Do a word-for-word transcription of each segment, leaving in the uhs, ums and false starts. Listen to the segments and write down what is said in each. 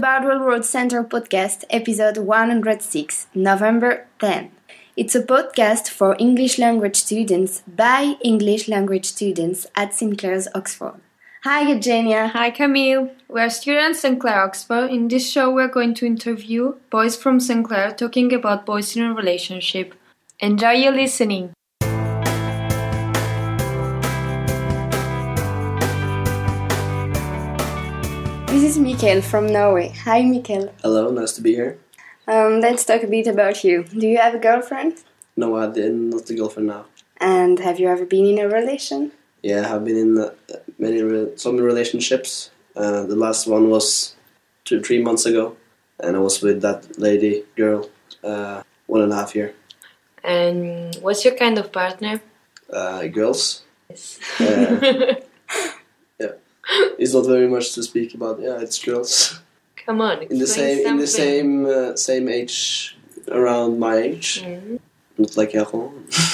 Bardwell Road Center podcast, episode one hundred six, November tenth. It's a podcast for English language students by English language students at Sinclair's Oxford. Hi, Eugenia. Hi, Camille. We're students at Sinclair Oxford. In this show, we're going to interview boys from Sinclair talking about boys in a relationship. Enjoy your listening. This is Mikkel from Norway. Hi, Mikkel. Hello, nice to be here. Um, let's talk a bit about you. Do you have a girlfriend? No, I didn't. Not a girlfriend now. And have you ever been in a relation? Yeah, I've been in uh, many re- some relationships. Uh, the last one was two, three months ago, and I was with that lady, girl, uh, one and a half year. And what's your kind of partner? Uh, girls. Yes. Uh, yeah, it's not very much to speak about. Yeah, it's girls. Come on, in the same something. in the same uh, same age, around my age. Mm-hmm. Not like Jaron.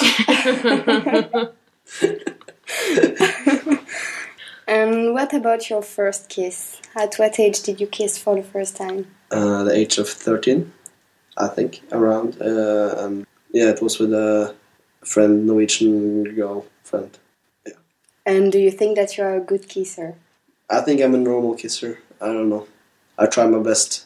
And what about your first kiss? At what age did you kiss for the first time? Uh, the age of thirteen, I think, around. Uh, and yeah, it was with a friend, Norwegian girlfriend. Yeah. And do you think that you are a good kisser? I think I'm a normal kisser. I don't know. I try my best.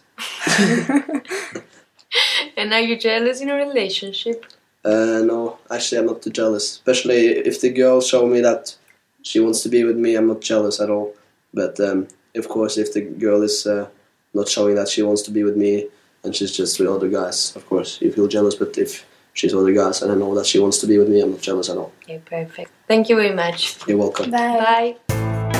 And are you jealous in a relationship? Uh, no, actually I'm not too jealous. Especially if the girl show me that she wants to be with me, I'm not jealous at all. But um, of course, if the girl is uh, not showing that she wants to be with me and she's just with other guys, of course you feel jealous. But if she's with other guys and I know that she wants to be with me, I'm not jealous at all. Okay, perfect. Thank you very much. You're welcome. Bye. Bye.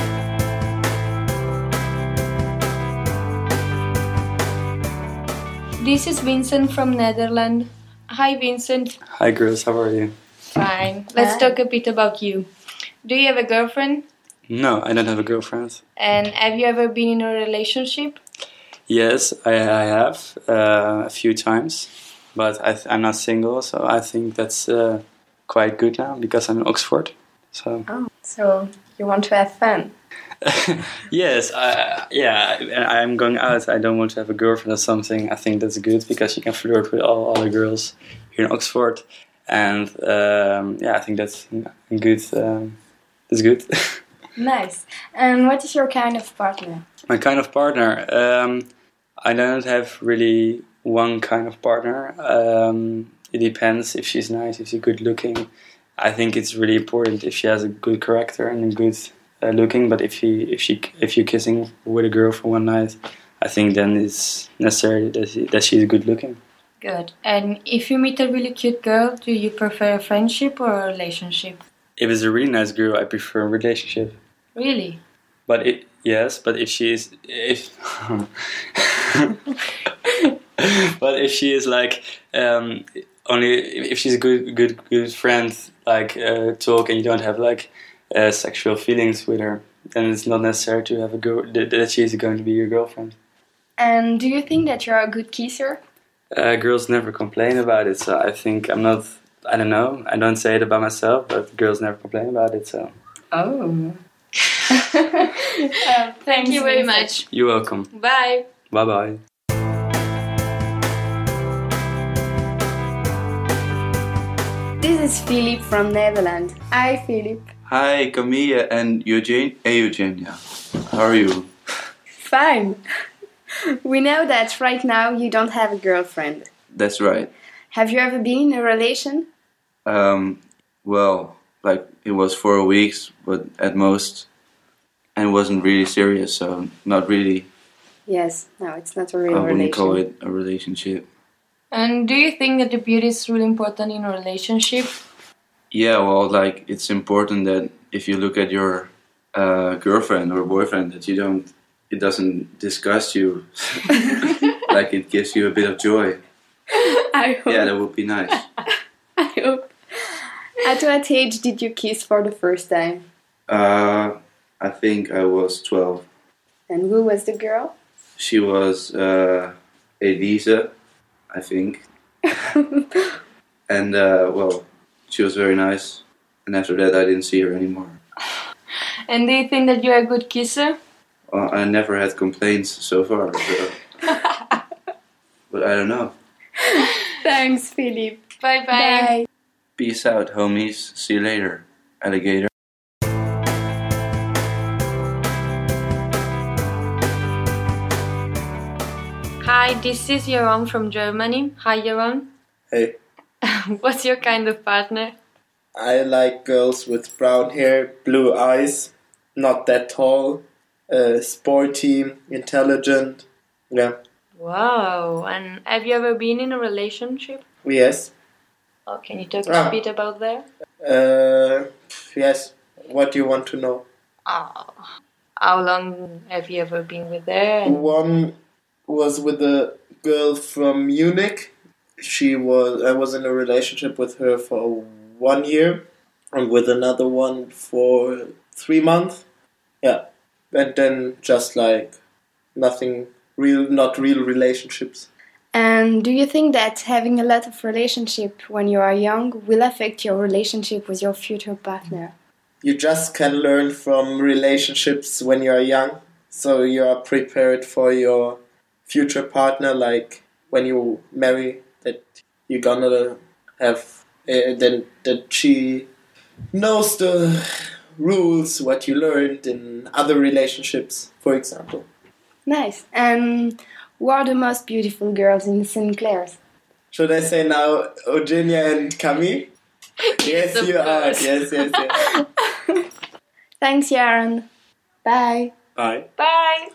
This is Vincent from Netherlands. Hi, Vincent. Hi, girls. How are you? Fine. Let's Hi. talk a bit about you. Do you have a girlfriend? No, I don't have a girlfriend. And have you ever been in a relationship? Yes, I, I have uh, a few times, but I th- I'm not single, so I think that's uh, quite good now because I'm in Oxford. So Oh, so you want to have fun? yes, I, yeah, I- I'm going out. I don't want to have a girlfriend or something. I think that's good because you can flirt with all other girls here in Oxford, and um, yeah, I think that's good. Um, that's good. Nice. And what is your kind of partner? My kind of partner, um, I don't have really one kind of partner. Um, it depends if she's nice, if she's good looking. I think it's really important if she has a good character and a good uh, looking. But if she, if she, if you're kissing with a girl for one night, I think then it's necessary that she, that she's good looking. Good. And if you meet a really cute girl, do you prefer a friendship or a relationship? If it's a really nice girl, I prefer a relationship. Really? But it, yes, but if she is, if, but if she is like um, only if she's a good, good, good friend, like uh, talk, and you don't have like uh, sexual feelings with her, then it's not necessary to have a girl that, that she is going to be your girlfriend. And do you think that you're a good kisser? Uh, girls never complain about it, so I think I'm not. I don't know. I don't say it about myself, but girls never complain about it. So. Oh. uh, Thank you very much. You're welcome. Bye. Bye bye. This is Philip from Netherlands. Hi, Philip. Hi, Camille and Eugene. Hey, Eugenia. How are you? Fine. We know that right now you don't have a girlfriend. That's right. Have you ever been in a relation? Um, well, like it was four weeks, but at most, and it wasn't really serious, so not really. Yes. No, it's not a real I wouldn't relation. call it a relationship. And do you think that the beauty is really important in a relationship? Yeah, well, like it's important that if you look at your uh, girlfriend or boyfriend, that you don't, it doesn't disgust you, like it gives you a bit of joy. I hope. Yeah, that would be nice. I hope. At what age did you kiss for the first time? Uh, I think I was twelve. And who was the girl? She was uh, Elise, I think. And, uh, well, she was very nice. And after that, I didn't see her anymore. And do you think that you're a good kisser? Well, I never had complaints so far. So. But I don't know. Thanks, Philippe. Bye-bye. Bye. Peace out, homies. See you later, alligator. Hi, this is Jeroen from Germany. Hi, Jeroen. Hey, What's your kind of partner? I like girls with brown hair, blue eyes, not that tall, uh, sporty, intelligent. Yeah. Wow. And have you ever been in a relationship? Yes. Oh, can you talk Ah. a bit about that? Uh, yes. What do you want to know? Oh. How long have you ever been with her? And One was with a girl from Munich. She was. I was in a relationship with her for one year, and with another one for three months. Yeah, and then just like nothing real, not real relationships. And do you think that having a lot of relationship when you are young will affect your relationship with your future partner? You just can learn from relationships when you are young, so you are prepared for your future partner. Like when you marry, that you're gonna have uh, then that she knows the rules what you learned in other relationships, for example. Nice. And who are the most beautiful girls in Saint Clair's? Should I say now Eugenia and Camille? Yes, of you are. course. Yes, yes, yes. Thanks, Yaron. Bye. Bye. bye!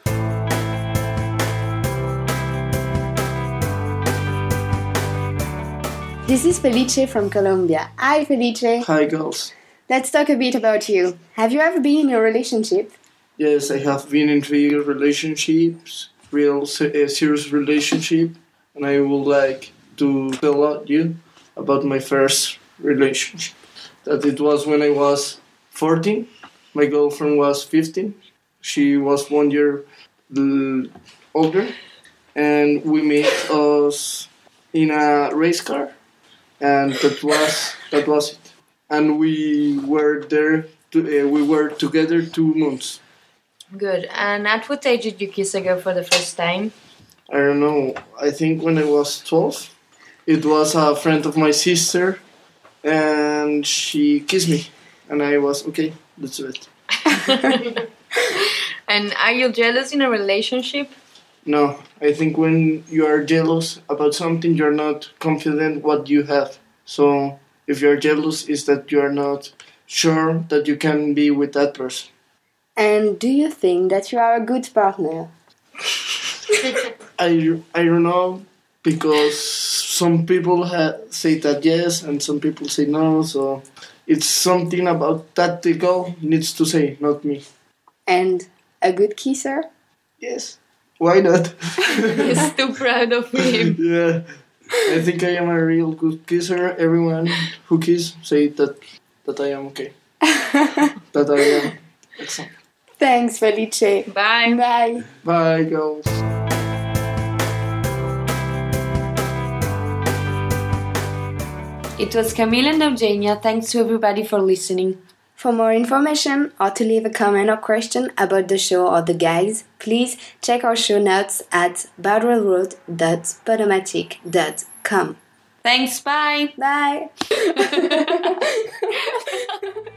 This is Felice from Colombia. Hi, Felice. Hi girls. Let's talk a bit about you. Have you ever been in a relationship? Yes, I have been in three relationships, real se- uh, serious relationship, and I would like to tell you about my first relationship. That it was when I was fourteen. My girlfriend was fifteen. She was one year l- older, and we met us in a race car, and that was that was it. And we were there. To, uh, we were together two months. Good. And at what age did you kiss a girl for the first time? I don't know. I think when I was twelve, it was a friend of my sister, and she kissed me, and I was okay. That's it. And are you jealous in a relationship? No, I think when you are jealous about something, you're not confident what you have. So if you're jealous, is that you are not sure that you can be with that person. And do you think that you are a good partner? I, I don't know, because some people ha- say that yes and some people say no, so it's something about that the girl needs to say, not me. And a good kisser? Yes, why not? He's too proud of him. Yeah, I think I am a real good kisser. Everyone who kiss say that that I am okay. That I am excellent. Thanks, Felice. Bye. Bye. Bye, girls. It was Camille and Eugenia. Thanks to everybody for listening. For more information or to leave a comment or question about the show or the guys, please check our show notes at badwellroad dot podomatic dot com. Thanks. Bye. Bye!